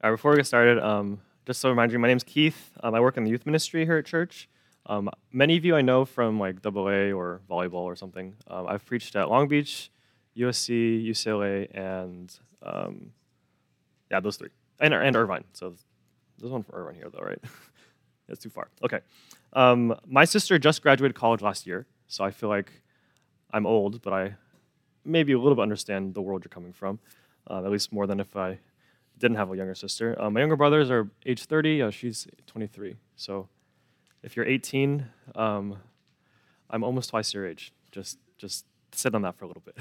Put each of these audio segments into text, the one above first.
Before we get started, just to remind you, my name's Keith. I work in the youth ministry here at church. Many of you I know from like AA or volleyball or something. I've preached at Long Beach, USC, UCLA, and those three, and Irvine. So there's one from Irvine here though, right? That's too far. Okay. My sister just graduated college last year, so I feel like I'm old, but I maybe a little bit understand the world you're coming from, at least more than if I didn't have a younger sister. My younger brothers are age 30. She's 23. So if you're 18, I'm almost twice your age. Just sit on that for a little bit.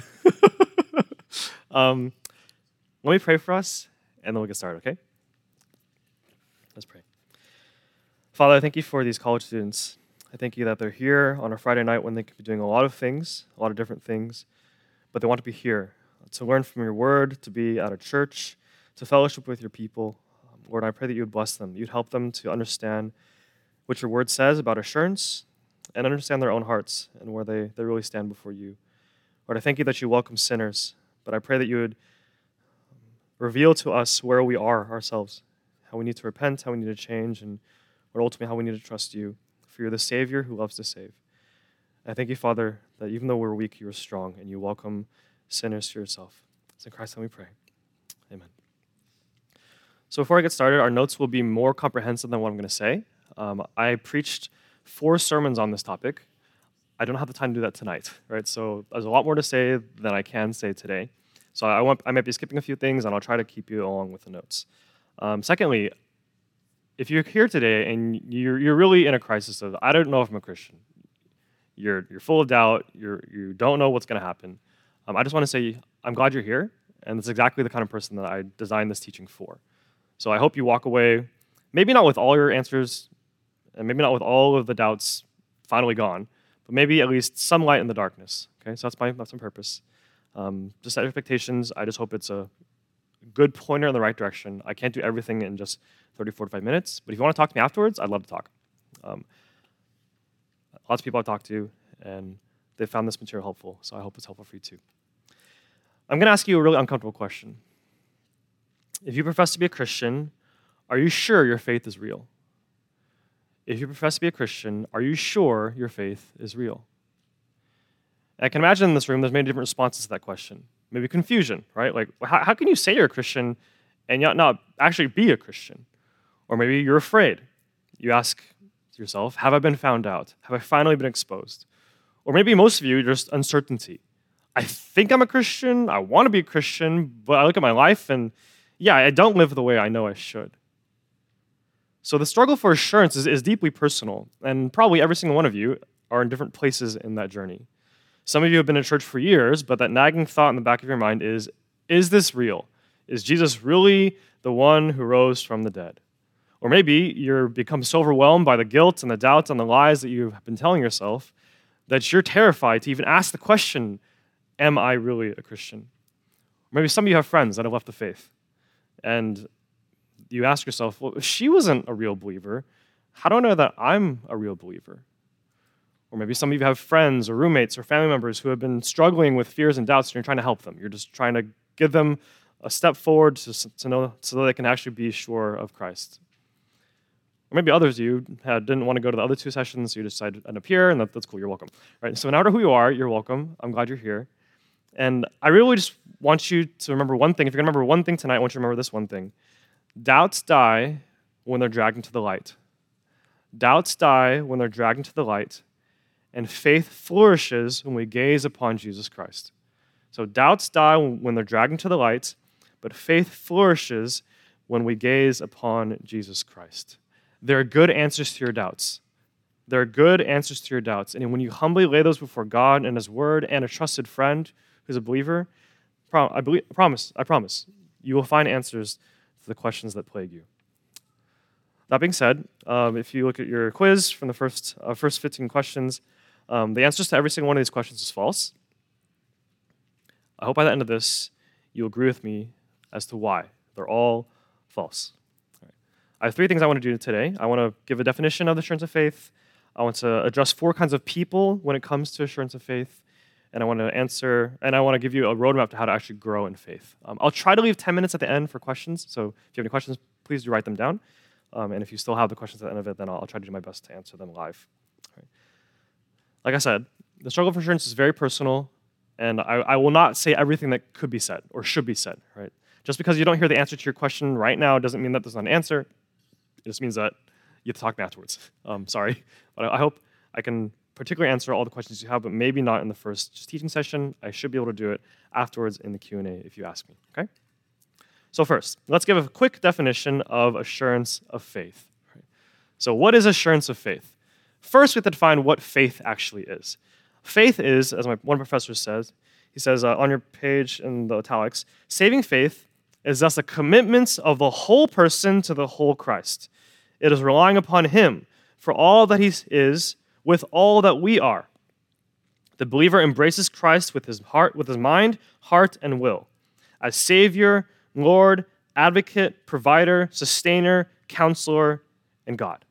Let me pray for us, and then we'll get started, okay? Let's pray. Father, I thank you for these college students. I thank you that they're here on a Friday night when they could be doing a lot of things, a lot of different things, but they want to be here to learn from your word, to be at a church, to fellowship with your people. Lord, I pray that you would bless them. You'd help them to understand what your word says about assurance and understand their own hearts and where they really stand before you. Lord, I thank you that you welcome sinners, but I pray that you would reveal to us where we are ourselves, how we need to repent, how we need to change, and Lord, ultimately how we need to trust you, for you're the Savior who loves to save. I thank you, Father, that even though we're weak, you are strong, and you welcome sinners to yourself. It's in Christ's name we pray. Amen. So before I get started, our notes will be more comprehensive than what I'm going to say. I preached 4 sermons on this topic. I don't have the time to do that tonight, right? So there's a lot more to say than I can say today. So I might be skipping a few things, and I'll try to keep you along with the notes. Secondly, if you're here today and you're really in a crisis of, I don't know if I'm a Christian, you're full of doubt, you don't know what's going to happen, I just want to say I'm glad you're here, and it's exactly the kind of person that I designed this teaching for. So I hope you walk away, maybe not with all your answers, and maybe not with all of the doubts finally gone, but maybe at least some light in the darkness. Okay, so that's my purpose. Just set expectations. I just hope it's a good pointer in the right direction. I can't do everything in just 30, 45 minutes, but if you want to talk to me afterwards, I'd love to talk. Lots of people I've talked to, and they found this material helpful, so I hope it's helpful for you too. I'm going to ask you a really uncomfortable question. If you profess to be a Christian, are you sure your faith is real? If you profess to be a Christian, are you sure your faith is real? And I can imagine in this room there's many different responses to that question. Maybe confusion, right? Like, how can you say you're a Christian and yet not actually be a Christian? Or maybe you're afraid. You ask yourself, have I been found out? Have I finally been exposed? Or maybe most of you, just uncertainty. I think I'm a Christian, I want to be a Christian, but I look at my life and yeah, I don't live the way I know I should. So the struggle for assurance is deeply personal, and probably every single one of you are in different places in that journey. Some of you have been in church for years, but that nagging thought in the back of your mind is this real? Is Jesus really the one who rose from the dead? Or maybe you're become so overwhelmed by the guilt and the doubts and the lies that you've been telling yourself that you're terrified to even ask the question, am I really a Christian? Or maybe some of you have friends that have left the faith. And you ask yourself, well, if she wasn't a real believer, how do I know that I'm a real believer? Or maybe some of you have friends or roommates or family members who have been struggling with fears and doubts, and you're trying to help them. You're just trying to give them a step forward to know so that they can actually be sure of Christ. Or maybe others of you didn't want to go to the other 2 sessions, so you decided to end up here, and that's cool, you're welcome. Right? So no matter who you are, you're welcome. I'm glad you're here. And I really just want you to remember one thing. If you're going to remember one thing tonight, I want you to remember this one thing. Doubts die when they're dragged into the light. Doubts die when they're dragged into the light, and faith flourishes when we gaze upon Jesus Christ. So doubts die when they're dragged into the light, but faith flourishes when we gaze upon Jesus Christ. There are good answers to your doubts. There are good answers to your doubts. And when you humbly lay those before God and His Word and a trusted friend who's a believer, I promise, you will find answers to the questions that plague you. That being said, if you look at your quiz from the first 15 questions, the answers to every single one of these questions is false. I hope by the end of this, you'll agree with me as to why. They're all false. All right. I have 3 things I want to do today. I want to give a definition of the assurance of faith. I want to address 4 kinds of people when it comes to assurance of faith. And I want to give you a roadmap to how to actually grow in faith. I'll try to leave 10 minutes at the end for questions. So if you have any questions, please do write them down. And if you still have the questions at the end of it, then I'll try to do my best to answer them live. Right. Like I said, the struggle for assurance is very personal, and I will not say everything that could be said or should be said. Right. Just because you don't hear the answer to your question right now doesn't mean that there's not an answer. It just means that you have to talk to me afterwards. Sorry. But I hope I can particularly answer all the questions you have, but maybe not in the first teaching session. I should be able to do it afterwards in the Q&A if you ask me. Okay? So first, let's give a quick definition of assurance of faith. So what is assurance of faith? First, we have to define what faith actually is. Faith is, as one professor says, he says on your page in the italics, saving faith is thus a commitment of the whole person to the whole Christ. It is relying upon him for all that he is with all that we are. The believer embraces Christ with his heart, with his mind, heart, and will, as Savior, Lord, advocate, provider, sustainer, counselor, and God.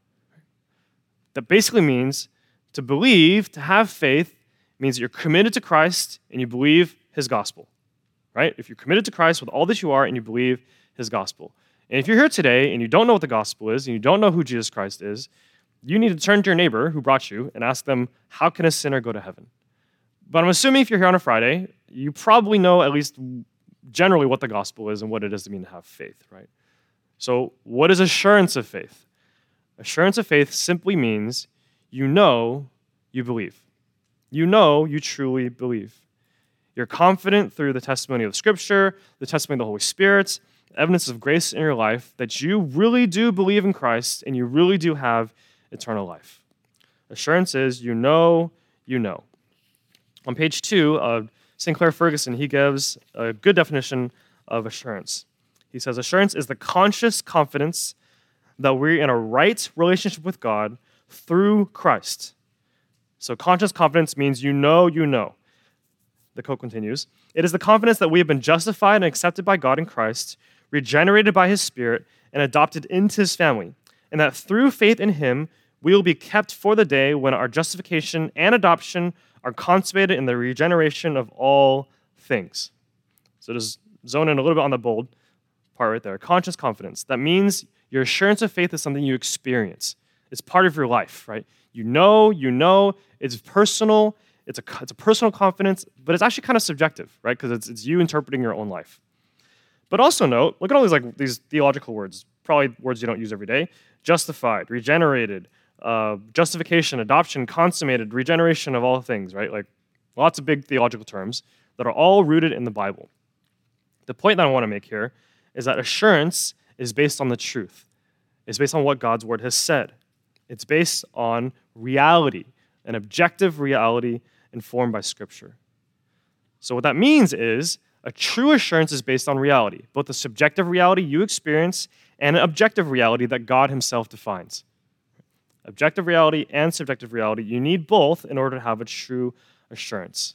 That basically means to believe, to have faith, means that you're committed to Christ and you believe his gospel. Right? If you're committed to Christ with all that you are and you believe his gospel. And if you're here today and you don't know what the gospel is and you don't know who Jesus Christ is, you need to turn to your neighbor who brought you and ask them, how can a sinner go to heaven? But I'm assuming if you're here on a Friday, you probably know at least generally what the gospel is and what it is to mean to have faith, right? So what is assurance of faith? Assurance of faith simply means you know you believe. You know you truly believe. You're confident through the testimony of Scripture, the testimony of the Holy Spirit, evidence of grace in your life that you really do believe in Christ and you really do have eternal life. Assurance is you know you know. On page 2, Sinclair Ferguson, he gives a good definition of assurance. He says, assurance is the conscious confidence that we're in a right relationship with God through Christ. So conscious confidence means you know you know. The quote continues, it is the confidence that we have been justified and accepted by God in Christ, regenerated by his Spirit, and adopted into his family, and that through faith in him, we will be kept for the day when our justification and adoption are consummated in the regeneration of all things. So just zone in a little bit on the bold part right there. Conscious confidence. That means your assurance of faith is something you experience. It's part of your life, right? You know, it's personal. It's a personal confidence, but it's actually kind of subjective, right? Because it's you interpreting your own life. But also note, look at all these theological words, probably words you don't use every day. Justified, regenerated, justification, adoption, consummated, regeneration of all things, right? Like lots of big theological terms that are all rooted in the Bible. The point that I want to make here is that assurance is based on the truth. It's based on what God's word has said. It's based on reality, an objective reality informed by Scripture. So what that means is a true assurance is based on reality, both the subjective reality you experience and an objective reality that God himself defines. Objective reality and subjective reality, you need both in order to have a true assurance.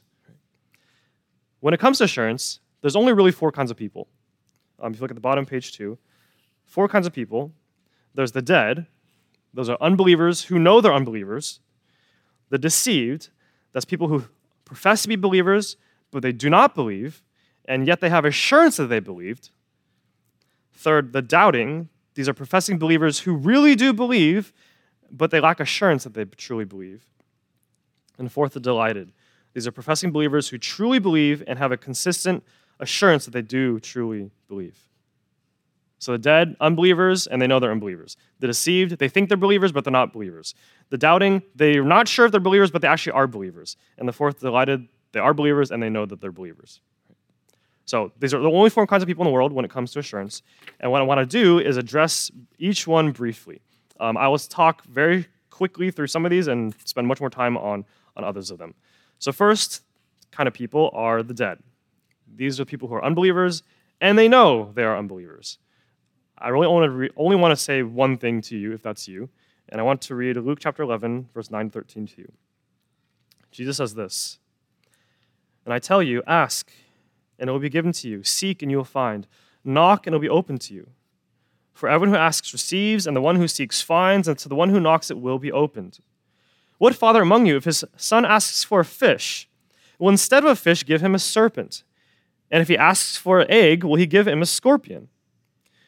When it comes to assurance, there's only really 4 kinds of people. If you look at the bottom, page 2, 4 kinds of people. There's the dead. Those are unbelievers who know they're unbelievers. The deceived, that's people who profess to be believers, but they do not believe, and yet they have assurance that they believed. Third, the doubting, these are professing believers who really do believe, but they lack assurance that they truly believe. And fourth, the delighted. These are professing believers who truly believe and have a consistent assurance that they do truly believe. So the dead, unbelievers, and they know they're unbelievers. The deceived, they think they're believers, but they're not believers. The doubting, they're not sure if they're believers, but they actually are believers. And the fourth, delighted, they are believers, and they know that they're believers. So these are the only 4 kinds of people in the world when it comes to assurance. And what I want to do is address each one briefly. I will talk very quickly through some of these and spend much more time on others of them. So first kind of people are the dead. These are people who are unbelievers, and they know they are unbelievers. I really only want to say one thing to you, if that's you, and I want to read Luke chapter 11, verse 9 to 13 to you. Jesus says this, and I tell you, ask, and it will be given to you. Seek, and you will find. Knock, and it will be opened to you. For everyone who asks receives, and the one who seeks finds, and to the one who knocks it will be opened. What father among you, if his son asks for a fish, will instead of a fish give him a serpent? And if he asks for an egg, will he give him a scorpion?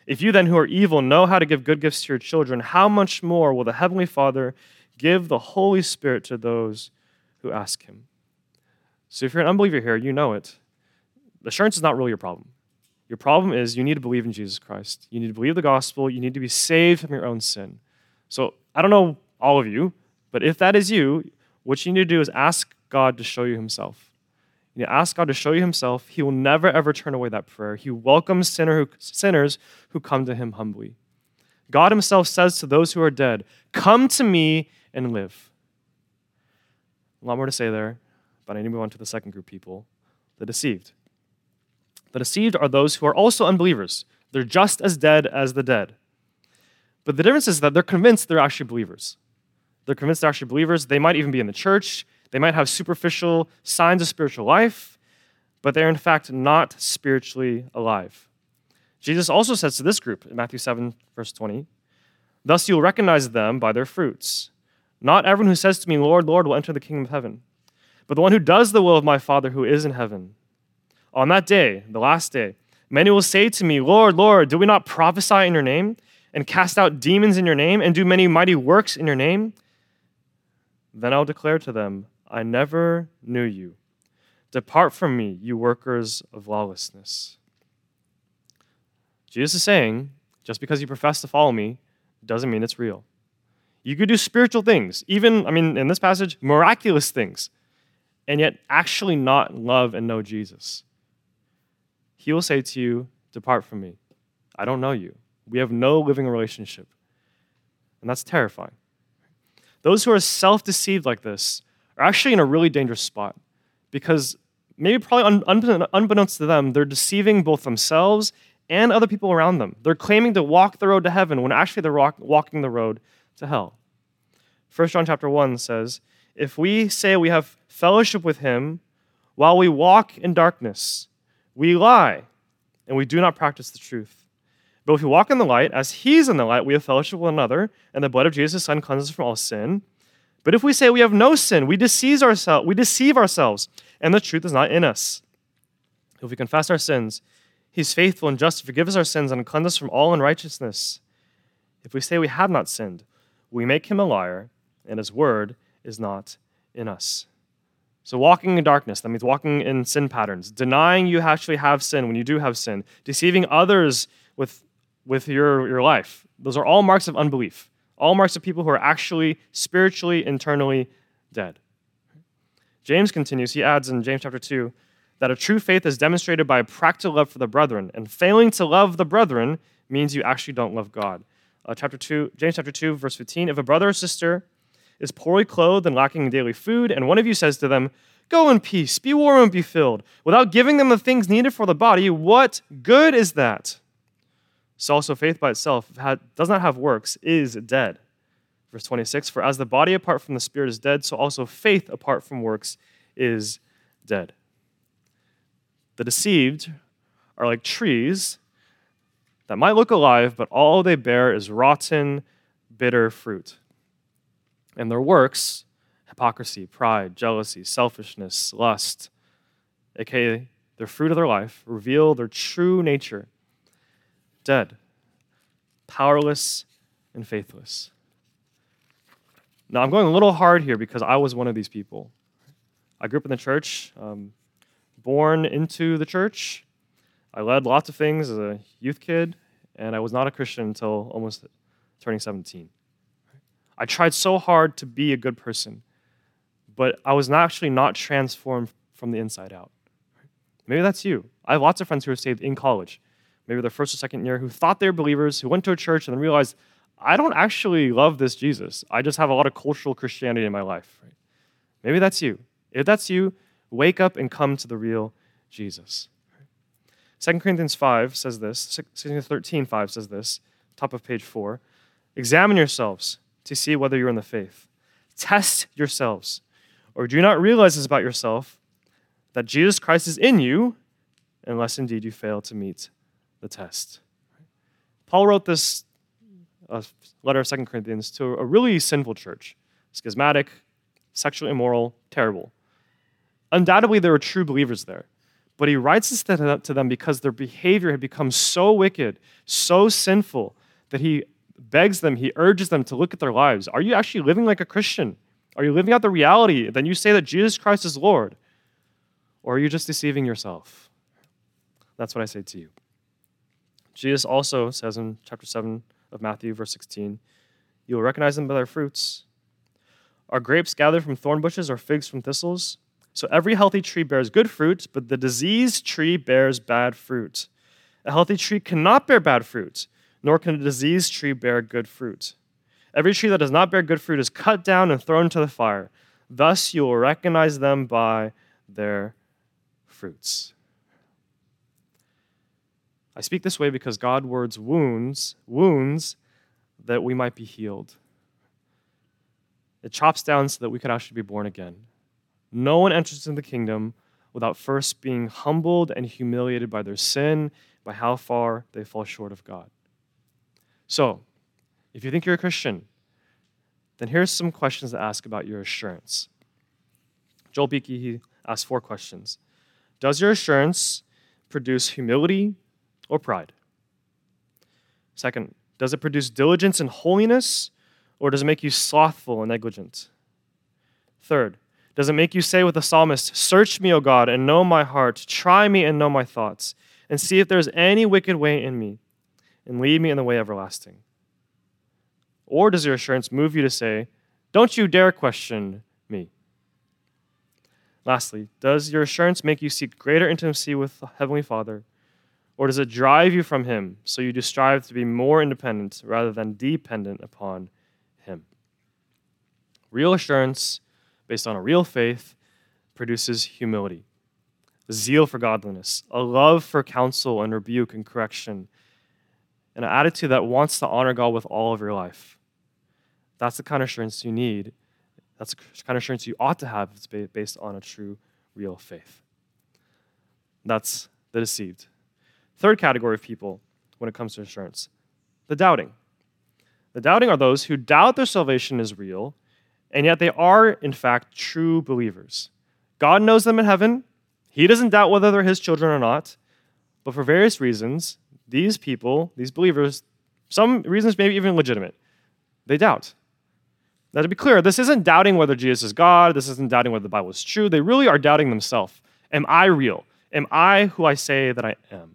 If you then who are evil know how to give good gifts to your children, how much more will the Heavenly Father give the Holy Spirit to those who ask him? So if you're an unbeliever here, you know it. Assurance is not really your problem. Your problem is you need to believe in Jesus Christ. You need to believe the gospel. You need to be saved from your own sin. So I don't know all of you, but if that is you, what you need to do is ask God to show you himself. You ask God to show you himself. He will never, ever turn away that prayer. He welcomes sinners who come to him humbly. God himself says to those who are dead, "Come to me and live." A lot more to say there, but I need to move on to the second group of people, the deceived. The deceived are those who are also unbelievers. They're just as dead as the dead. But the difference is that they're convinced they're actually believers. They're convinced they're actually believers. They might even be in the church. They might have superficial signs of spiritual life, but they're in fact not spiritually alive. Jesus also says to this group in Matthew 7, verse 20, "Thus you will recognize them by their fruits. Not everyone who says to me, 'Lord, Lord,' will enter the kingdom of heaven, but the one who does the will of my Father who is in heaven. On that day, the last day, many will say to me, 'Lord, Lord, did we not prophesy in your name, and cast out demons in your name, and do many mighty works in your name?' Then I'll declare to them, 'I never knew you. Depart from me, you workers of lawlessness.'" Jesus is saying, just because you profess to follow me doesn't mean it's real. You could do spiritual things, even, in this passage, miraculous things, and yet actually not love and know Jesus. He will say to you, "Depart from me. I don't know you. We have no living relationship." And that's terrifying. Those who are self-deceived like this are actually in a really dangerous spot because maybe probably unbeknownst to them, they're deceiving both themselves and other people around them. They're claiming to walk the road to heaven when actually they're walking the road to hell. 1 John chapter 1 says, "If we say we have fellowship with him while we walk in darkness, we lie and we do not practice the truth. But if we walk in the light, as he's in the light, we have fellowship with one another, and the blood of Jesus' Son cleanses us from all sin. But if we say we have no sin, we deceive ourselves, and the truth is not in us. If we confess our sins, he's faithful and just to forgive us our sins and cleanse us from all unrighteousness. If we say we have not sinned, we make him a liar, and his word is not in us." So walking in darkness, that means walking in sin patterns, denying you actually have sin when you do have sin, deceiving others with your life. Those are all marks of unbelief, all marks of people who are actually spiritually, internally dead. James continues, he adds in James chapter 2, that a true faith is demonstrated by a practical love for the brethren, and failing to love the brethren means you actually don't love God. James chapter 2, verse 15, "If a brother or sister is poorly clothed and lacking in daily food, and one of you says to them, 'Go in peace, be warm and be filled,' without giving them the things needed for the body, what good is that? So also faith by itself, if it does not have works, is dead." Verse 26, "For as the body apart from the spirit is dead, so also faith apart from works is dead." The deceived are like trees that might look alive, but all they bear is rotten, bitter fruit. And their works, hypocrisy, pride, jealousy, selfishness, lust, aka the fruit of their life, reveal their true nature. Dead, powerless, and faithless. Now, I'm going a little hard here because I was one of these people. I grew up in the church, born into the church. I led lots of things as a youth kid, and I was not a Christian until almost turning 17. I tried so hard to be a good person, but I was actually not transformed from the inside out. Maybe that's you. I have lots of friends who were saved in college, maybe their first or second year, who thought they were believers, who went to a church and then realized, I don't actually love this Jesus. I just have a lot of cultural Christianity in my life. Right? Maybe that's you. If that's you, wake up and come to the real Jesus. 2 Corinthians 5 says this, 2 Corinthians 13:5 says this, top of page 4. "Examine yourselves to see whether you're in the faith. Test yourselves. Or do you not realize this about yourself, that Jesus Christ is in you, unless indeed you fail to meet the test." Paul wrote this letter of 2 Corinthians to a really sinful church, schismatic, sexually immoral, terrible. Undoubtedly, there were true believers there, But he writes this to them because their behavior had become so wicked, so sinful, that he begs them, he urges them to look at their lives. Are you actually living like a Christian? Are you living out the reality? Then you say that Jesus Christ is Lord. Or are you just deceiving yourself? That's what I say to you. Jesus also says in chapter 7 of Matthew, verse 16, you will recognize them by their fruits. Are grapes gathered from thorn bushes or figs from thistles? So every healthy tree bears good fruit, but the diseased tree bears bad fruit. A healthy tree cannot bear bad fruit, nor can a diseased tree bear good fruit. Every tree that does not bear good fruit is cut down and thrown into the fire. Thus you will recognize them by their fruits. I speak this way because God words wounds that we might be healed. It chops down so that we could actually be born again. No one enters into the kingdom without first being humbled and humiliated by their sin, by how far they fall short of God. So, if you think you're a Christian, then here's some questions to ask about your assurance. Joel Beeke, he asked 4 questions. Does your assurance produce humility or pride? Second, does it produce diligence and holiness, or does it make you slothful and negligent? Third, does it make you say with the psalmist, search me, O God, and know my heart, try me and know my thoughts, and see if there is any wicked way in me, and lead me in the way everlasting? Or does your assurance move you to say, don't you dare question me? Lastly, does your assurance make you seek greater intimacy with the Heavenly Father, or does it drive you from Him so you do strive to be more independent rather than dependent upon Him? Real assurance, based on a real faith, produces humility, a zeal for godliness, a love for counsel and rebuke and correction, and an attitude that wants to honor God with all of your life. That's the kind of assurance you need. That's the kind of assurance you ought to have if it's based on a true, real faith. That's the deceived. Third category of people when it comes to assurance, the doubting. The doubting are those who doubt their salvation is real, and yet they are, in fact, true believers. God knows them in heaven. He doesn't doubt whether they're His children or not, but for various reasons, these people, these believers, some reasons maybe even legitimate, they doubt. Now, to be clear, this isn't doubting whether Jesus is God. This isn't doubting whether the Bible is true. They really are doubting themselves. Am I real? Am I who I say that I am?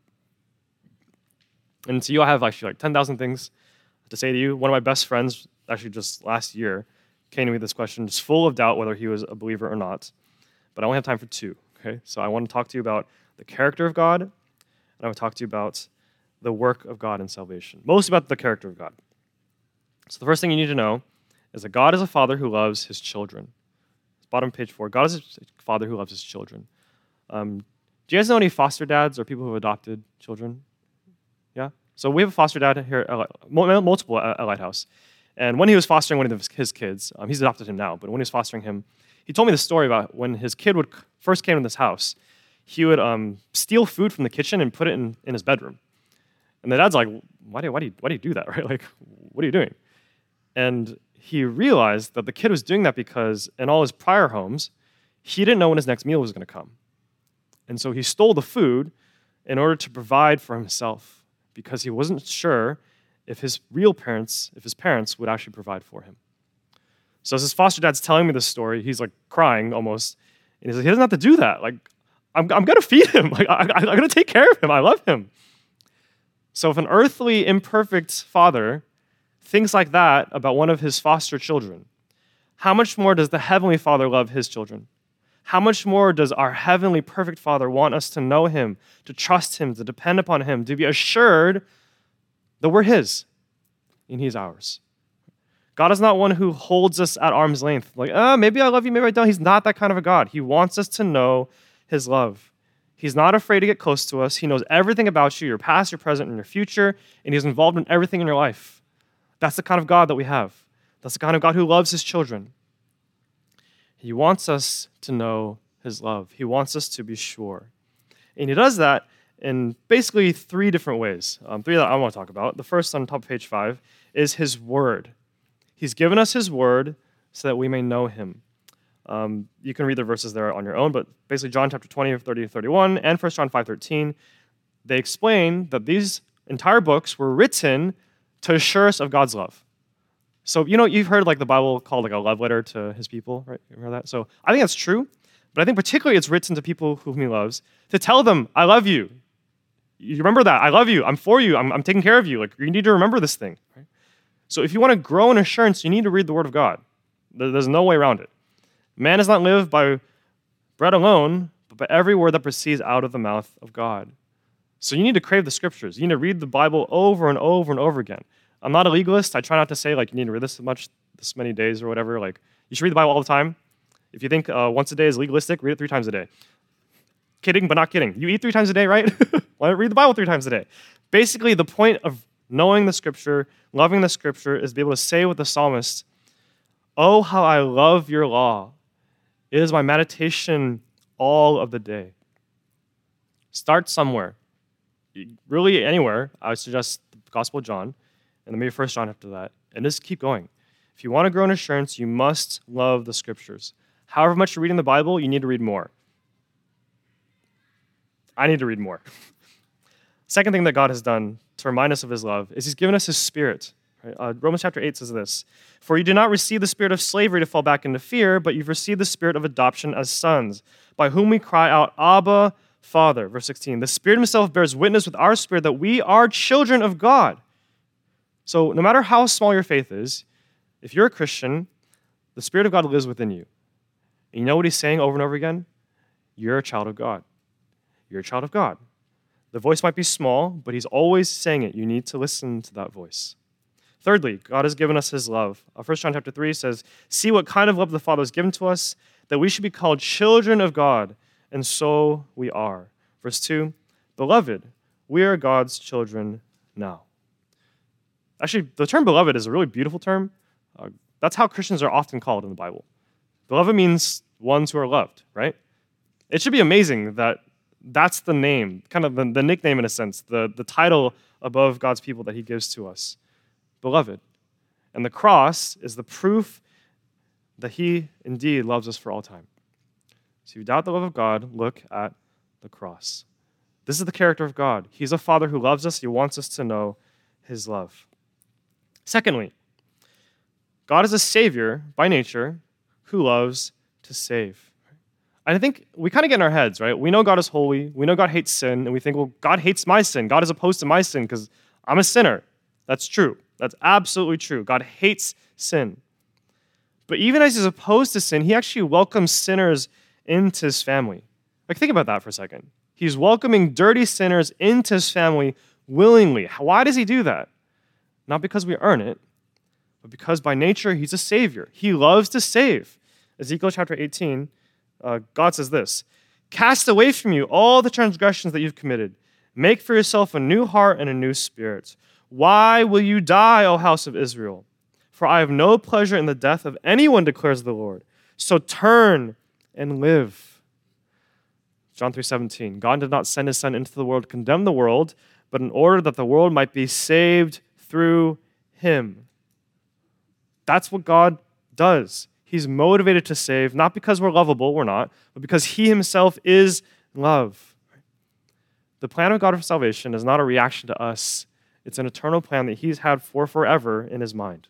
And to you, I have actually like 10,000 things to say to you. One of my best friends, actually just last year, came to me with this question, just full of doubt whether he was a believer or not. But I only have time for 2, okay? So I want to talk to you about the character of God, and I want to talk to you about the work of God in salvation. Most about the character of God. So the first thing you need to know is that God is a father who loves His children. It's bottom page 4. God is a father who loves His children. Do you guys know any foster dads or people who have adopted children? Yeah? So we have a foster dad here, multiple at Lighthouse. And when he was fostering one of his kids, he's adopted him now, but when he was fostering him, he told me the story about when his kid first came to this house, he would steal food from the kitchen and put it in his bedroom. And the dad's like, why do you do that, right? Like, what are you doing? And he realized that the kid was doing that because in all his prior homes, he didn't know when his next meal was going to come. And so he stole the food in order to provide for himself because he wasn't sure if his parents would actually provide for him. So as his foster dad's telling me this story, he's like crying almost. And he's like, he doesn't have to do that. Like, I'm going to feed him. Like, I'm going to take care of him. I love him. So if an earthly, imperfect father thinks like that about one of his foster children, how much more does the Heavenly Father love His children? How much more does our Heavenly perfect Father want us to know Him, to trust Him, to depend upon Him, to be assured that we're His and He's ours? God is not one who holds us at arm's length. Like, maybe I love you, maybe I don't. He's not that kind of a God. He wants us to know His love. He's not afraid to get close to us. He knows everything about you, your past, your present, and your future, and He's involved in everything in your life. That's the kind of God that we have. That's the kind of God who loves His children. He wants us to know His love. He wants us to be sure. And He does that in basically 3 different ways. 3 that I want to talk about. The first on top of page 5 is His Word. He's given us His Word so that we may know Him. You can read the verses there on your own, but basically John chapter 20, 30, 31, and 1 John 5:13, they explain that these entire books were written to assure us of God's love. So, you've heard like the Bible called like a love letter to his people, right? You remember that? So I think that's true, but I think particularly it's written to people whom he loves to tell them, I love you. You remember that. I love you. I'm for you. I'm taking care of you. Like, you need to remember this thing. Right? So if you want to grow in assurance, you need to read the Word of God. There's no way around it. Man does not live by bread alone, but by every word that proceeds out of the mouth of God. So you need to crave the Scriptures. You need to read the Bible over and over and over again. I'm not a legalist. I try not to say, like, you need to read this many days or whatever. Like, you should read the Bible all the time. If you think once a day is legalistic, read it 3 times a day. Kidding, but not kidding. You eat 3 times a day, right? Why not read the Bible 3 times a day? Basically, the point of knowing the Scripture, loving the Scripture, is to be able to say with the psalmist, oh, how I love your law. It is my meditation all of the day. Start somewhere. Really anywhere. I would suggest the Gospel of John, and then maybe 1 John after that. And just keep going. If you want to grow in assurance, you must love the Scriptures. However much you're reading the Bible, you need to read more. I need to read more. Second thing that God has done to remind us of his love is he's given us his Spirit. Right? Romans chapter 8 says this, for you did not receive the spirit of slavery to fall back into fear, but you've received the spirit of adoption as sons, by whom we cry out, Abba, Father. Verse 16, the Spirit himself bears witness with our spirit that we are children of God. So no matter how small your faith is, if you're a Christian, the Spirit of God lives within you. And you know what he's saying over and over again? You're a child of God. You're a child of God. The voice might be small, but he's always saying it. You need to listen to that voice. Thirdly, God has given us his love. 1 John chapter 3 says, see what kind of love the Father has given to us, that we should be called children of God, and so we are. Verse 2, beloved, we are God's children now. Actually, the term beloved is a really beautiful term. That's how Christians are often called in the Bible. Beloved means ones who are loved, right? It should be amazing that that's the name, kind of the nickname in a sense, the title above God's people that he gives to us. Beloved. And the cross is the proof that he indeed loves us for all time. So if you doubt the love of God, look at the cross. This is the character of God. He's a Father who loves us. He wants us to know his love. Secondly, God is a Savior by nature who loves to save. And I think we kind of get in our heads, right? We know God is holy. We know God hates sin. And we think, well, God hates my sin. God is opposed to my sin because I'm a sinner. That's true. That's absolutely true. God hates sin. But even as he's opposed to sin, he actually welcomes sinners into his family. Like, think about that for a second. He's welcoming dirty sinners into his family willingly. Why does he do that? Not because we earn it, but because by nature he's a Savior. He loves to save. Ezekiel chapter 18, God says this, cast away from you all the transgressions that you've committed. Make for yourself a new heart and a new spirit. Why will you die, O house of Israel? For I have no pleasure in the death of anyone, declares the Lord. So turn and live. John 3:17, God did not send his Son into the world to condemn the world, but in order that the world might be saved through him. That's what God does. He's motivated to save, not because we're lovable, we're not, but because he himself is love. The plan of God for salvation is not a reaction to us. It's an eternal plan that he's had for forever in his mind.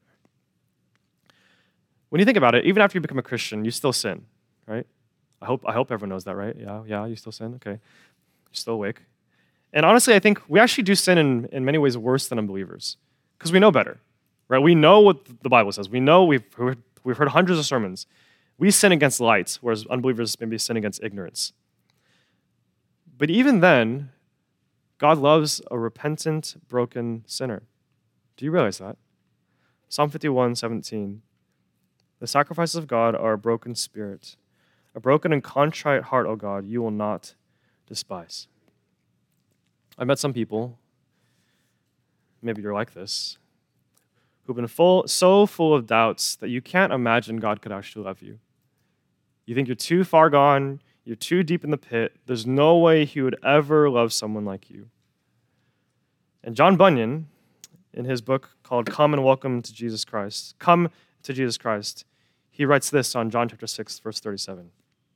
When you think about it, even after you become a Christian, you still sin, right? I hope everyone knows that, right? Yeah, you still sin? Okay. You're still awake. And honestly, I think we actually do sin in many ways worse than unbelievers because we know better, right? We know what the Bible says. We know we've heard hundreds of sermons. We sin against light, whereas unbelievers maybe sin against ignorance. But even then, God loves a repentant, broken sinner. Do you realize that? Psalm 51:17. The sacrifices of God are a broken spirit. A broken and contrite heart, O God, you will not despise. I met some people, maybe you're like this, who've been so full of doubts that you can't imagine God could actually love you. You think you're too far gone, you're too deep in the pit, there's no way he would ever love someone like you. And John Bunyan, in his book called Come to Jesus Christ, He writes this on John chapter 6, verse 37.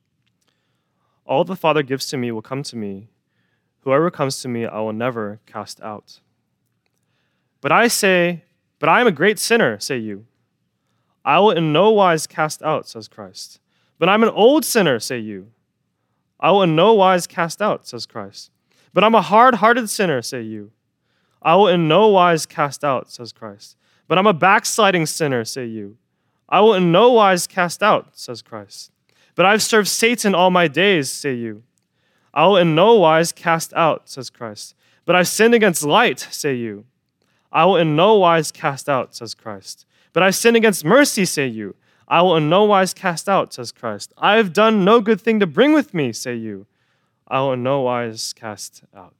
All the Father gives to me will come to me. Whoever comes to me, I will never cast out. But I am a great sinner, say you. I will in no wise cast out, says Christ. But I'm an old sinner, say you. I will in no wise cast out, says Christ. But I'm a hard-hearted sinner, say you. I will in no wise cast out, says Christ. But I'm a backsliding sinner, say you. I will in no wise cast out, says Christ. But I've served Satan all my days, say you. I will in no wise cast out, says Christ. But I've sinned against light, say you. I will in no wise cast out, says Christ. But I've sinned against mercy, say you. I will in no wise cast out, says Christ. I have done no good thing to bring with me, say you. I will in no wise cast out.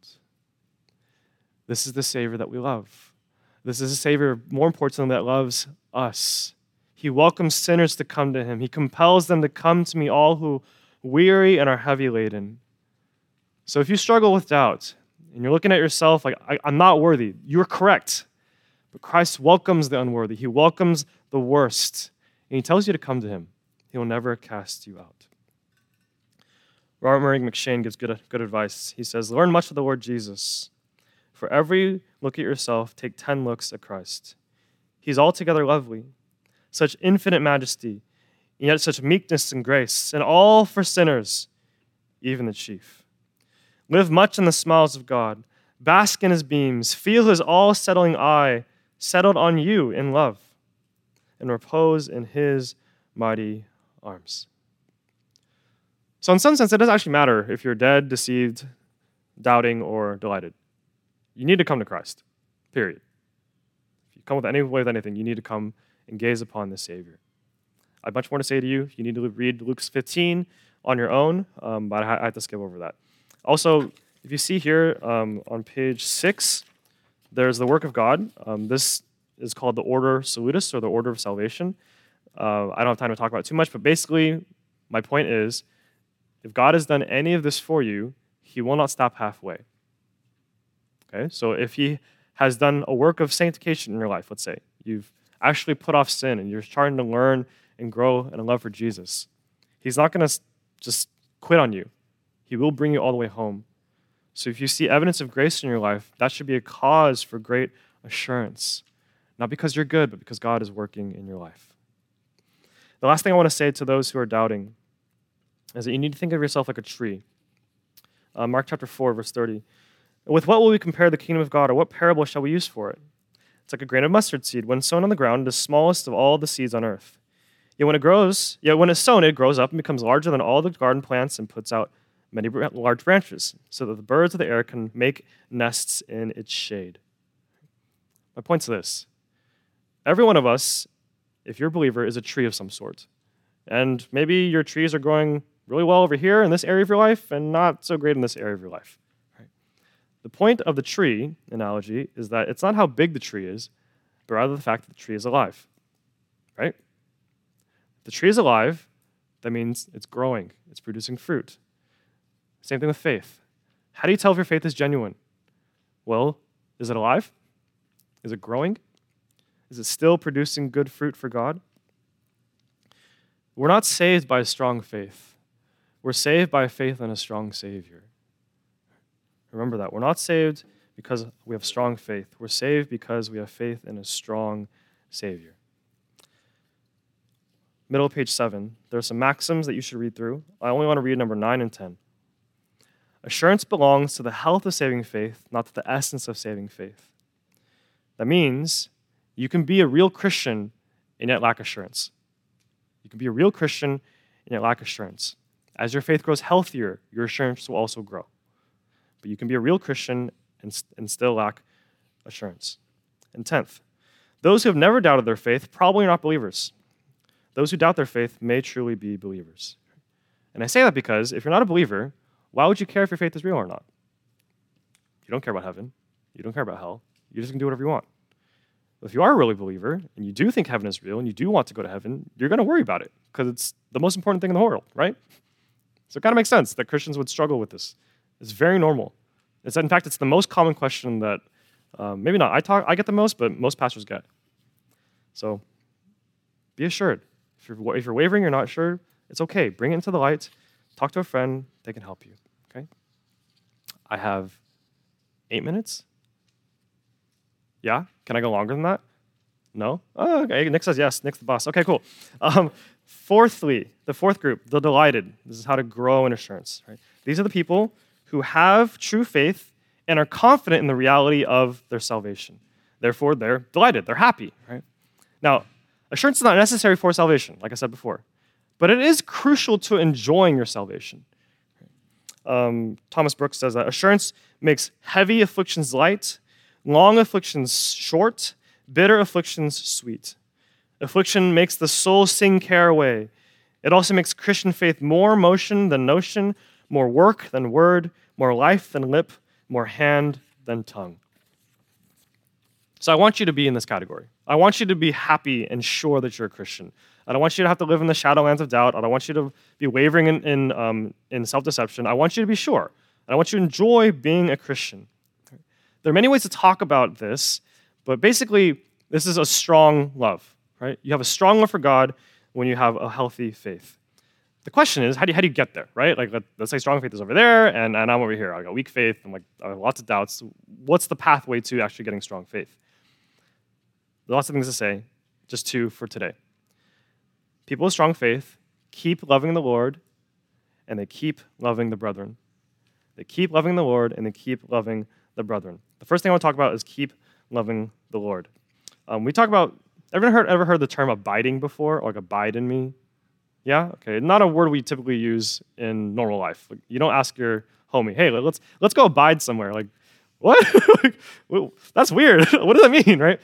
This is the Savior that we love. This is a Savior, more importantly, that loves us. He welcomes sinners to come to him. He compels them to come to me, all who weary and are heavy laden. So if you struggle with doubt, and you're looking at yourself like, I'm not worthy, you're correct. But Christ welcomes the unworthy. He welcomes the worst. And he tells you to come to him. He will never cast you out. Robert Murray McShane gives good advice. He says, learn much of the Lord Jesus. For every look at yourself, take 10 looks at Christ. He's altogether lovely, such infinite majesty, and yet such meekness and grace, and all for sinners, even the chief. Live much in the smiles of God. Bask in his beams. Feel his all-settling eye settled on you in love, and repose in his mighty arms. So in some sense, it doesn't actually matter if you're dead, deceived, doubting, or delighted. You need to come to Christ, period. If you come with anything, you need to come and gaze upon the Savior. I have much more to say to you. You need to read Luke 15 on your own, but I have to skip over that. Also, if you see here on page 6, there's the work of God. This is called the Order Salutis, or the Order of Salvation. I don't have time to talk about it too much, but basically, my point is, if God has done any of this for you, he will not stop halfway. Okay, so if he has done a work of sanctification in your life, let's say, you've actually put off sin and you're starting to learn and grow in a love for Jesus, he's not going to just quit on you. He will bring you all the way home. So if you see evidence of grace in your life, that should be a cause for great assurance. Not because you're good, but because God is working in your life. The last thing I want to say to those who are doubting is that you need to think of yourself like a tree. Mark chapter 4, verse 30. With what will we compare the kingdom of God, or what parable shall we use for it? It's like a grain of mustard seed. When sown on the ground, the smallest of all the seeds on earth. Yet when it's sown, it grows up and becomes larger than all the garden plants and puts out many large branches, so that the birds of the air can make nests in its shade. My point's this. Every one of us, if you're a believer, is a tree of some sort. And maybe your trees are growing really well over here in this area of your life and not so great in this area of your life. Right? The point of the tree analogy is that it's not how big the tree is, but rather the fact that the tree is alive. Right? If the tree is alive, that means it's growing, it's producing fruit. Same thing with faith. How do you tell if your faith is genuine? Well, is it alive? Is it growing? Is it still producing good fruit for God? We're not saved by a strong faith. We're saved by faith in a strong Savior. Remember that. We're not saved because we have strong faith. We're saved because we have faith in a strong Savior. Middle of page 7, there are some maxims that you should read through. I only want to read number 9 and 10. Assurance belongs to the health of saving faith, not to the essence of saving faith. That means you can be a real Christian and yet lack assurance. You can be a real Christian and yet lack assurance. As your faith grows healthier, your assurance will also grow. But you can be a real Christian and still lack assurance. And 10th, those who have never doubted their faith probably are not believers. Those who doubt their faith may truly be believers. And I say that because if you're not a believer, why would you care if your faith is real or not? You don't care about heaven. You don't care about hell. You just can do whatever you want. If you are a really believer, and you do think heaven is real, and you do want to go to heaven, you're going to worry about it, because it's the most important thing in the world, right? So it kind of makes sense that Christians would struggle with this. It's very normal. In fact, it's the most common question that, maybe not I get the most, but most pastors get. So be assured. If you're wavering, you're not sure, it's okay. Bring it into the light. Talk to a friend. They can help you. Okay? I have 8 minutes. Yeah? Can I go longer than that? No? Oh, okay. Nick says yes. Nick's the boss. Okay, cool. Fourthly, the fourth group, the delighted. This is how to grow in assurance. Right? These are the people who have true faith and are confident in the reality of their salvation. Therefore, they're delighted. They're happy. Right? Now, assurance is not necessary for salvation, like I said before, but it is crucial to enjoying your salvation. Thomas Brooks says that assurance makes heavy afflictions light, long afflictions short, bitter afflictions sweet. Affliction makes the soul sing care away. It also makes Christian faith more motion than notion, more work than word, more life than lip, more hand than tongue. So I want you to be in this category. I want you to be happy and sure that you're a Christian. I don't want you to have to live in the shadowlands of doubt. I don't want you to be wavering in self-deception. I want you to be sure. And I want you to enjoy being a Christian. There are many ways to talk about this, but basically, this is a strong love, right? You have a strong love for God when you have a healthy faith. The question is, how do you get there, right? Like, let's say strong faith is over there, and I'm over here. I got weak faith, and I have lots of doubts. What's the pathway to actually getting strong faith? There are lots of things to say, just two for today. People with strong faith keep loving the Lord, and they keep loving the brethren. They keep loving the Lord, and they keep loving the brethren. The first thing I want to talk about is keep loving the Lord. We talk about, ever heard the term abiding before, or like abide in me? Yeah? Okay, not a word we typically use in normal life. Like, you don't ask your homie, hey, let's go abide somewhere. Like, what? Well, that's weird. What does that mean, right?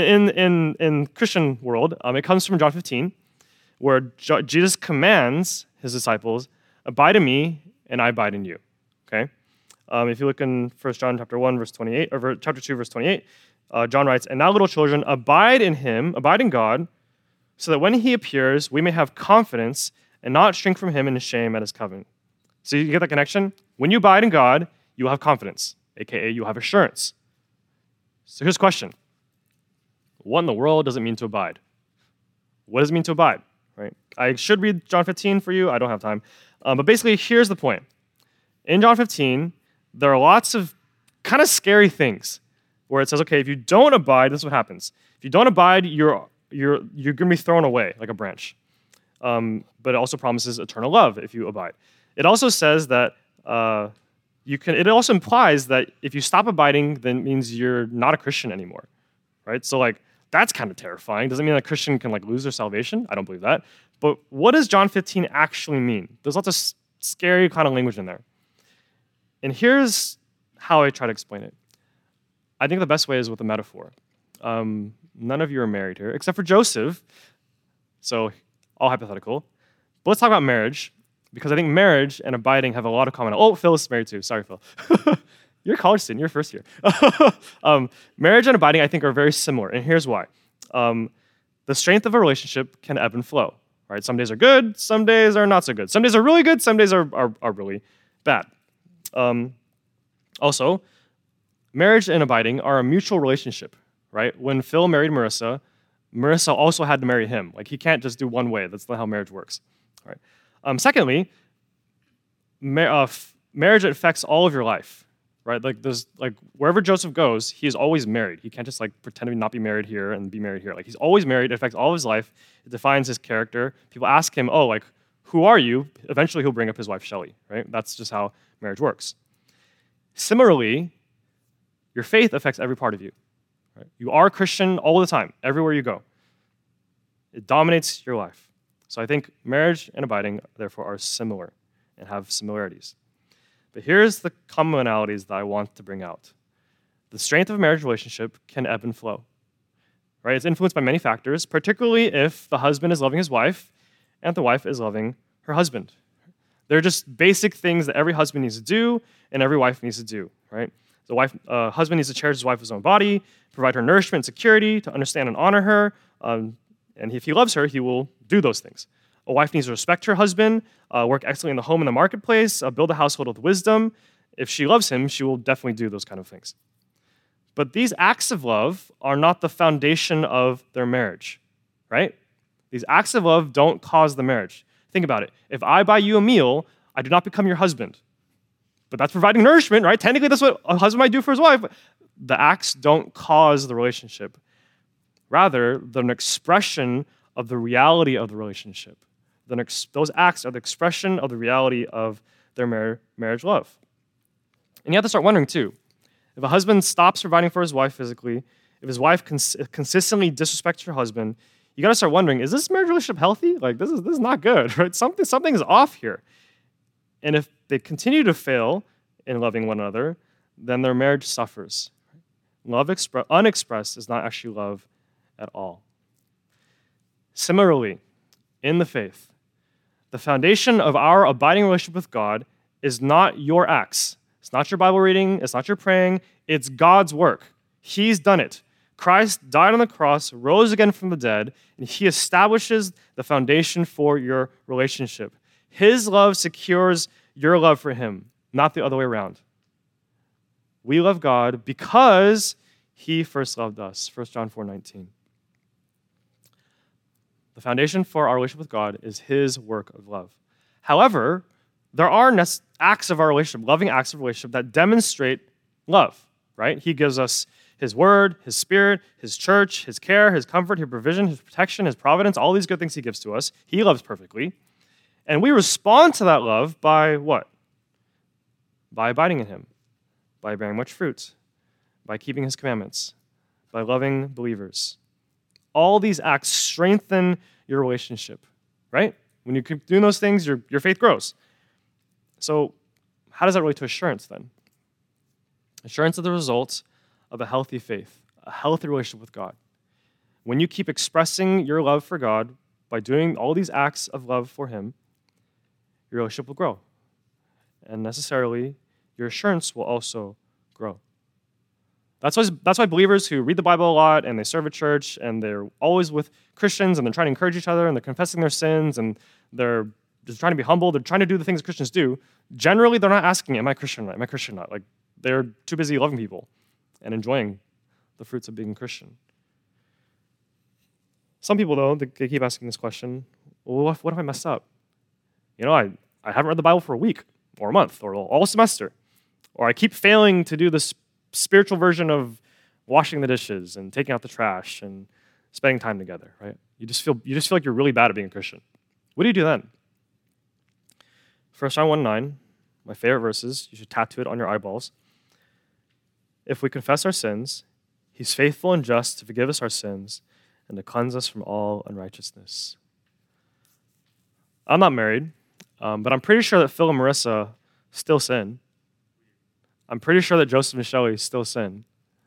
In Christian world, it comes from John 15, where Jesus commands his disciples, abide in me, and I abide in you. Okay? If you look in 1 John chapter 1, verse 28, or chapter 2, verse 28, John writes, and now, little children, abide in him, abide in God, so that when he appears, we may have confidence and not shrink from him in shame at his coming. So you get that connection? When you abide in God, you will have confidence, aka you have assurance. So here's the question. What in the world does it mean to abide? What does it mean to abide? Right? I should read John 15 for you. I don't have time. But basically, here's the point. In John 15, there are lots of kind of scary things where it says, okay, if you don't abide, this is what happens. If you don't abide, you're going to be thrown away like a branch. But it also promises eternal love if you abide. It also says that it also implies that if you stop abiding, then it means you're not a Christian anymore, right? So that's kind of terrifying. Does it mean that a Christian can lose their salvation? I don't believe that. But what does John 15 actually mean? There's lots of scary kind of language in there. And here's how I try to explain it. I think the best way is with a metaphor. None of you are married here, except for Joseph. So, all hypothetical. But let's talk about marriage, because I think marriage and abiding have a lot of common. Oh, Phil is married too. Sorry, Phil. You're a college student. You're first year. Marriage and abiding, I think, are very similar, and here's why. The strength of a relationship can ebb and flow. Right? Some days are good, some days are not so good. Some days are really good, some days are really bad. Also, marriage and abiding are a mutual relationship, right? When Phil married Marissa, Marissa also had to marry him. He can't just do one way. That's not how marriage works. Right? Secondly, marriage affects all of your life, right? There's wherever Joseph goes, he's always married. He can't just pretend to not be married here and be married here. He's always married. It affects all of his life. It defines his character. People ask him, who are you? Eventually, he'll bring up his wife, Shelley, right? That's just how marriage works. Similarly, your faith affects every part of you. Right? You are a Christian all the time, everywhere you go. It dominates your life. So I think marriage and abiding, therefore, are similar and have similarities. But here's the commonalities that I want to bring out. The strength of a marriage relationship can ebb and flow. Right? It's influenced by many factors, particularly if the husband is loving his wife and the wife is loving her husband. They're just basic things that every husband needs to do and every wife needs to do. Right? The husband needs to cherish his wife as his own body, provide her nourishment and security, to understand and honor her, and if he loves her, he will do those things. A wife needs to respect her husband, work excellently in the home and the marketplace, build a household with wisdom. If she loves him, she will definitely do those kind of things. But these acts of love are not the foundation of their marriage, right? These acts of love don't cause the marriage. Think about it. If I buy you a meal, I do not become your husband. But that's providing nourishment, right? Technically, that's what a husband might do for his wife. The acts don't cause the relationship. Rather, they're an expression of the reality of the relationship. Those acts are the expression of the reality of their marriage love. And you have to start wondering, too, if a husband stops providing for his wife physically, if his wife consistently disrespects her husband, you got to start wondering, is this marriage relationship healthy? Like, this is not good, right? Something is off here. And if they continue to fail in loving one another, then their marriage suffers. Love unexpressed is not actually love at all. Similarly, in the faith, the foundation of our abiding relationship with God is not your acts. It's not your Bible reading. It's not your praying. It's God's work. He's done it. Christ died on the cross, rose again from the dead, and he establishes the foundation for your relationship. His love secures your love for him, not the other way around. We love God because he first loved us. 1 John 4:19. The foundation for our relationship with God is his work of love. However, there are acts of our relationship, loving acts of relationship that demonstrate love, right? He gives us his word, his spirit, his church, his care, his comfort, his provision, his protection, his providence, all these good things he gives to us. He loves perfectly. And we respond to that love by what? By abiding in him, by bearing much fruit, by keeping his commandments, by loving believers. All these acts strengthen your relationship, right? When you keep doing those things, your faith grows. So how does that relate to assurance then? Assurance is the result of a healthy faith, a healthy relationship with God. When you keep expressing your love for God by doing all these acts of love for him, your relationship will grow. And necessarily, your assurance will also grow. That's why believers who read the Bible a lot and they serve at church and they're always with Christians and they're trying to encourage each other and they're confessing their sins and they're just trying to be humble, they're trying to do the things Christians do, generally they're not asking, am I Christian or not? Am I Christian or not? Like, they're too busy loving people and enjoying the fruits of being a Christian. Some people, though, they keep asking this question, well, what if I messed up? You know, I haven't read the Bible for a week or a month or all semester. Or I keep failing to do this spiritual version of washing the dishes and taking out the trash and spending time together, right? You just feel like you're really bad at being a Christian. What do you do then? 1 John 1:9, my favorite verses, you should tattoo it on your eyeballs. If we confess our sins, he's faithful and just to forgive us our sins and to cleanse us from all unrighteousness. I'm not married, but I'm pretty sure that Phil and Marissa still sin. I'm pretty sure that Joseph and Shelley still sin.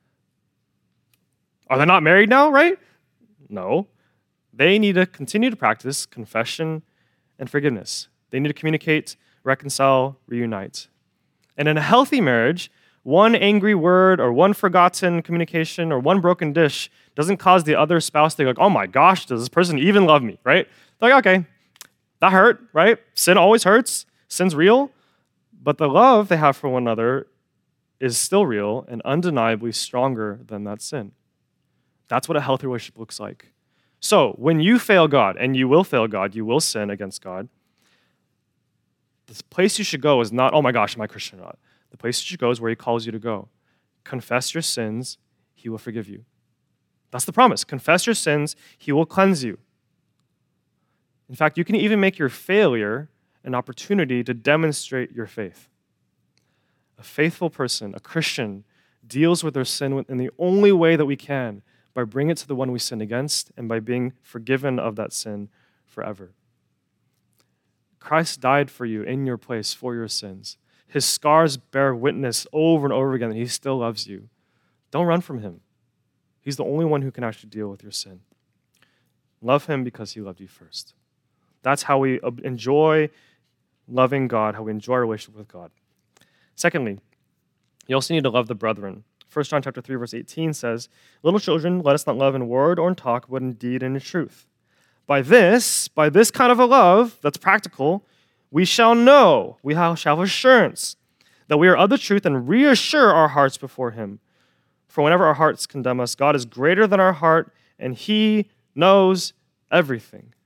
Are they not married now, right? No. They need to continue to practice confession and forgiveness. They need to communicate, reconcile, reunite. And in a healthy marriage, one angry word or one forgotten communication or one broken dish doesn't cause the other spouse to go, oh my gosh, does this person even love me, right? They're like, okay, that hurt, right? Sin always hurts. Sin's real. But the love they have for one another is still real and undeniably stronger than that sin. That's what a healthy relationship looks like. So when you fail God, and you will fail God, you will sin against God, the place you should go is not, oh my gosh, am I Christian or not? The place you should go is where he calls you to go. Confess your sins, he will forgive you. That's the promise. Confess your sins, he will cleanse you. In fact, you can even make your failure an opportunity to demonstrate your faith. A faithful person, a Christian, deals with their sin in the only way that we can, by bringing it to the one we sin against and by being forgiven of that sin forever. Christ died for you in your place for your sins. His scars bear witness over and over again that he still loves you. Don't run from him. He's the only one who can actually deal with your sin. Love him because he loved you first. That's how we enjoy loving God, how we enjoy our relationship with God. Secondly, you also need to love the brethren. 1 John chapter 3, verse 18 says, little children, let us not love in word or in talk, but in deed and in truth. By this kind of a love that's practical, we shall know, we shall have assurance that we are of the truth and reassure our hearts before him. For whenever our hearts condemn us, God is greater than our heart, and he knows everything.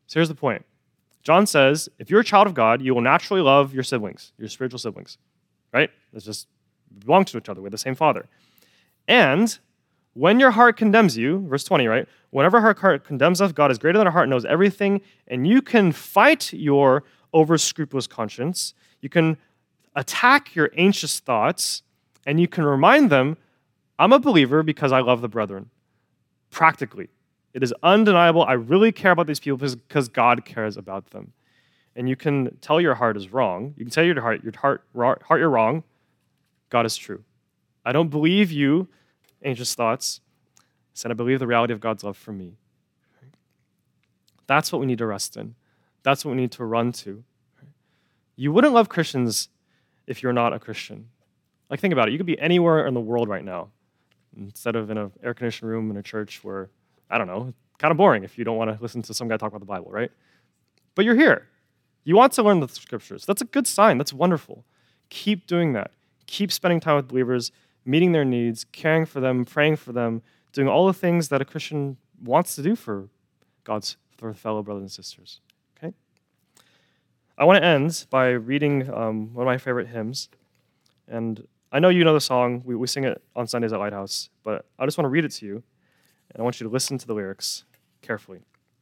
So here's the point. John says, if you're a child of God, you will naturally love your siblings, your spiritual siblings, right? It's just belong to each other. We're the same Father. And when your heart condemns you, verse 20, right? Whenever our heart condemns us, God is greater than our heart, knows everything, and you can fight your over-scrupulous conscience. You can attack your anxious thoughts, and you can remind them, I'm a believer because I love the brethren. Practically. It is undeniable. I really care about these people because God cares about them. And you can tell your heart is wrong. You can tell your heart you're wrong. God is true. I don't believe you, anxious thoughts. Instead, I believe the reality of God's love for me. That's what we need to rest in. That's what we need to run to. You wouldn't love Christians if you're not a Christian. Like, think about it. You could be anywhere in the world right now instead of in an air-conditioned room in a church where, I don't know, kind of boring if you don't want to listen to some guy talk about the Bible, right? But you're here. You want to learn the scriptures. That's a good sign. That's wonderful. Keep doing that. Keep spending time with believers, meeting their needs, caring for them, praying for them, doing all the things that a Christian wants to do for for fellow brothers and sisters. Okay? I want to end by reading one of my favorite hymns. And I know you know the song. We sing it on Sundays at Lighthouse, but I just want to read it to you. And I want you to listen to the lyrics carefully.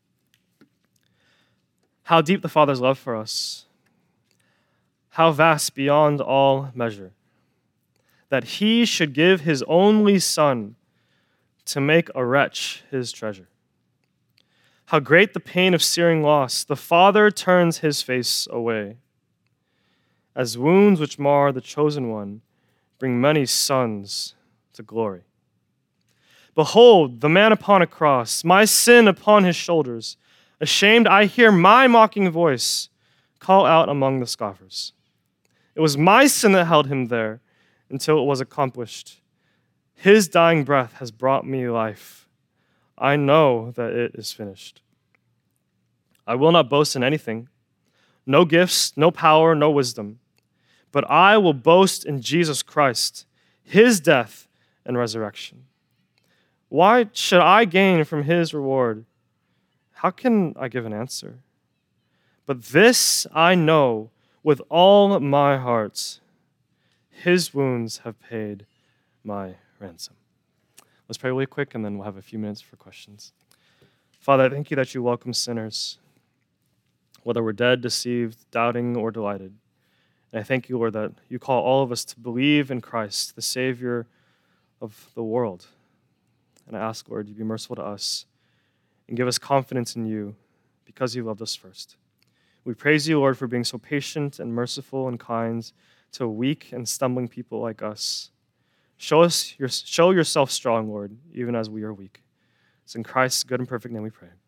How deep the Father's love for us. How vast beyond all measure. That he should give his only Son to make a wretch his treasure. How great the pain of searing loss. The Father turns his face away. As wounds which mar the chosen one bring many sons to glory. Behold, the man upon a cross, my sin upon his shoulders. Ashamed, I hear my mocking voice call out among the scoffers. It was my sin that held him there until it was accomplished. His dying breath has brought me life. I know that it is finished. I will not boast in anything, no gifts, no power, no wisdom, but I will boast in Jesus Christ, his death and resurrection. Why should I gain from his reward? How can I give an answer? But this I know with all my heart, his wounds have paid my ransom. Let's pray really quick, and then we'll have a few minutes for questions. Father, I thank you that you welcome sinners, whether we're dead, deceived, doubting, or delighted. And I thank you, Lord, that you call all of us to believe in Christ, the Savior of the world. And I ask, Lord, you be merciful to us and give us confidence in you because you loved us first. We praise you, Lord, for being so patient and merciful and kind to weak and stumbling people like us. Show yourself strong, Lord, even as we are weak. It's in Christ's good and perfect name we pray.